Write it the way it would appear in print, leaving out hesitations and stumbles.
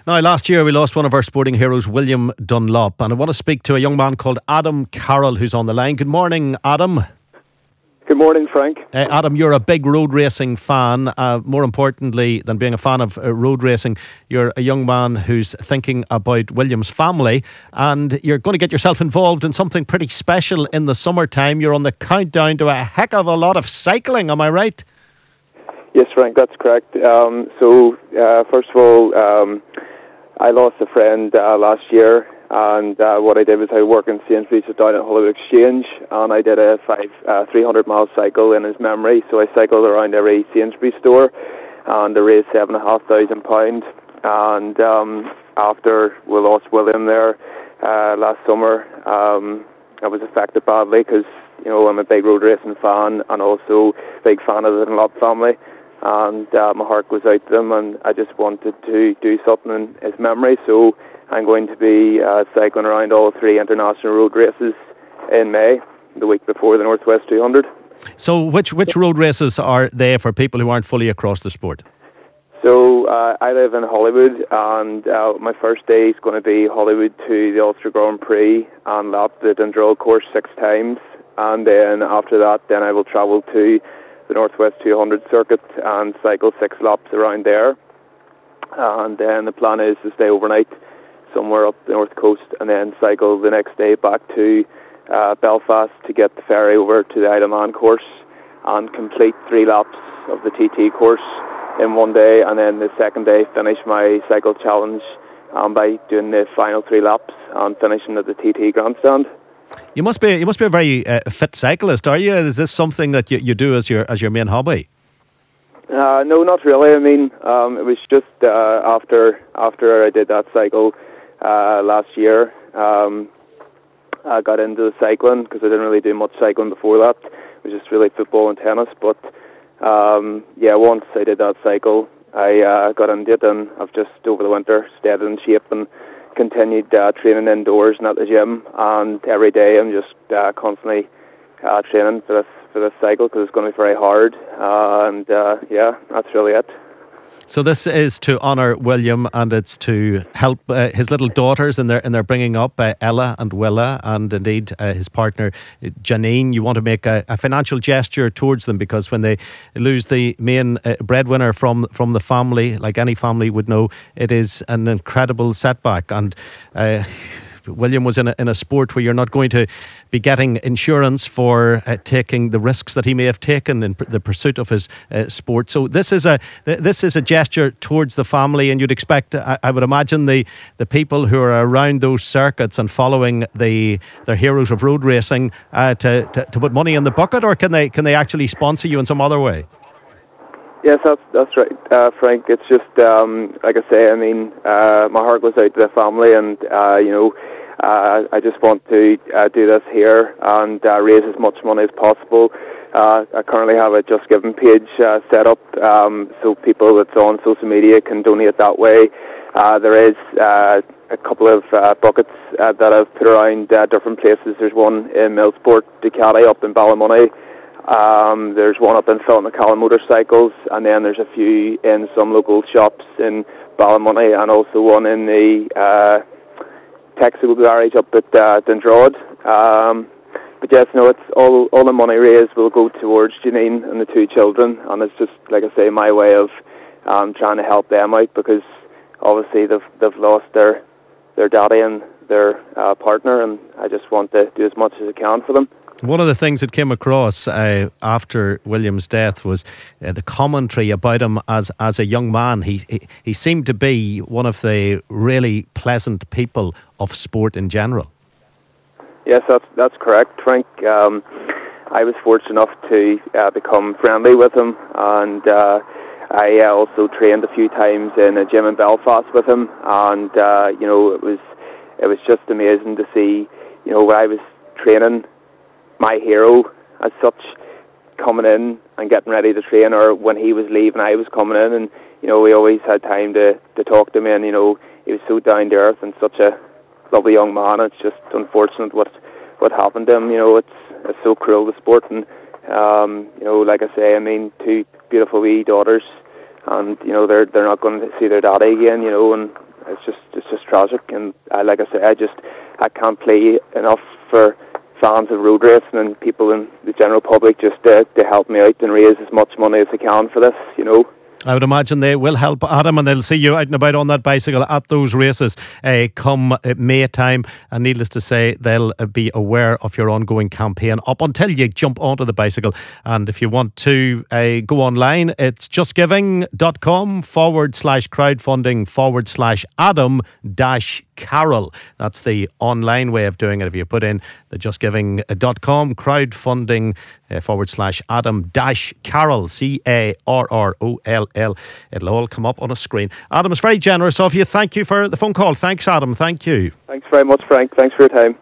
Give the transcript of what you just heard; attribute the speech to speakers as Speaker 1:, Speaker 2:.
Speaker 1: Now, last year we lost one of our sporting heroes, William Dunlop, and I want to speak to a young man called Adam Carroll who's on the line. Good morning, Adam.
Speaker 2: Good morning, Frank.
Speaker 1: Adam, you're a big road racing fan. More importantly than being a fan of road racing, you're a young man who's thinking about William's family, and you're going to get yourself involved in something pretty special in the summertime. You're on the countdown to a heck of a lot of cycling, am I right?
Speaker 2: Yes, Frank, that's correct. First of all, I lost a friend last year, and what I did was I worked in Sainsbury's down at Hollywood Exchange, and I did a 300-mile cycle in his memory. So I cycled around every Sainsbury's store, and I raised £7,500. And after we lost William there last summer, I was affected badly because I'm a big road racing fan and also a big fan of the Dunlop family. And my heart goes out to them, and I just wanted to do something in his memory. So I'm going to be cycling around all 3 international road races in May, the week before the Northwest 200.
Speaker 1: So which road races are they for people who aren't fully across the sport?
Speaker 2: So I live in Hollywood, and my first day is going to be Hollywood to the Ulster Grand Prix and lap the Dundrol course 6 times. And then after that, then I will travel to the Northwest 200 circuit and cycle 6 laps around there. And then the plan is to stay overnight somewhere up the north coast and then cycle the next day back to Belfast to get the ferry over to the Isle of Man course and complete 3 laps of the TT course in one day, and then the second day finish my cycle challenge by doing the final 3 laps and finishing at the TT grandstand.
Speaker 1: You must be a very fit cyclist, are you? Is this something that you do as your main hobby?
Speaker 2: No, not really. I mean, it was just after I did that cycle last year, I got into the cycling because I didn't really do much cycling before that. It was just really football and tennis. But once I did that cycle, I got into it, and I've just over the winter stayed in shape and continued training indoors and at the gym, and every day I'm just constantly training for this cycle because it's going to be very hard, that's really it.
Speaker 1: So this is to honour William, and it's to help his little daughters in their bringing up, Ella and Willa, and indeed his partner Janine. You want to make a financial gesture towards them, because when they lose the main breadwinner from the family, like any family would know, it is an incredible setback. And William was in a sport where you're not going to be getting insurance for taking the risks that he may have taken in the pursuit of his sport. So this is a gesture towards the family, and you'd expect, I would imagine, the people who are around those circuits and following their heroes of road racing to put money in the bucket, or can they actually sponsor you in some other way?
Speaker 2: Yes, that's right, Frank. It's just like I say. I mean, my heart goes out to the family, and I just want to do this here and raise as much money as possible. I currently have a Just Giving page set up, so people that's on social media can donate that way. There is a couple of buckets that I've put around different places. There's one in Millsport, Ducati up in Ballymoney. There's one up in Philip McCallum Motorcycles, and then there's a few in some local shops in Ballymoney, and also one in the Texaco garage up at Dundrod. But yes, no, it's all the money raised will go towards Janine and the 2 children, and it's just, like I say, my way of trying to help them out, because obviously they've lost their daddy and their partner, and I just want to do as much as I can for them.
Speaker 1: One of the things that came across after William's death was the commentary about him as a young man. He seemed to be one of the really pleasant people of sport in general.
Speaker 2: Yes, that's correct, Frank. I was fortunate enough to become friendly with him, and I also trained a few times in a gym in Belfast with him, and it was just amazing to see, when I was training, my hero as such coming in and getting ready to train, or when he was leaving I was coming in, and we always had time to talk to him, and he was so down to earth and such a lovely young man. It's just unfortunate what happened to him. It's so cruel, the sport, and like I say, I mean, 2 beautiful wee daughters, and they're not going to see their daddy again, and it's just tragic. And like I say, I can't play enough for fans of road racing and people in the general public just to help me out and raise as much money as I can for this,
Speaker 1: I would imagine they will help, Adam, and they'll see you out and about on that bicycle at those races come May time. And needless to say, they'll be aware of your ongoing campaign up until you jump onto the bicycle. And if you want to go online, it's justgiving.com/crowdfunding/Adam-Carroll. That's the online way of doing it. If you put in the justgiving.com crowdfunding /Adam-Carroll, CARROLL, it'll all come up on a screen. Adam, it's very generous of you. Thank you for the phone call. Thanks, Adam. Thank you.
Speaker 2: Thanks very much, Frank. Thanks for your time.